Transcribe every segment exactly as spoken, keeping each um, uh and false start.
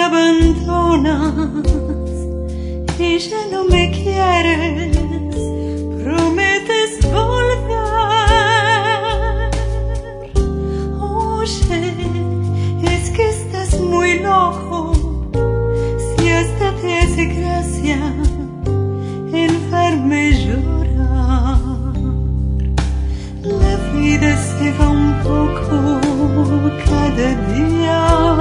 abandonas y ya no me quieres, prometes volver. Oye, es que estás muy loco, si hasta te hace gracia en verme llorar. La vida se va un poco cada día.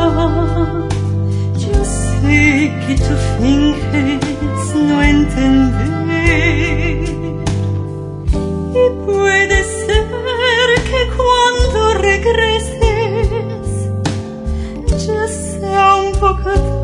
Yo sé que tú finges no entender, y puede ser que cuando regreses ya sea un poco tarde.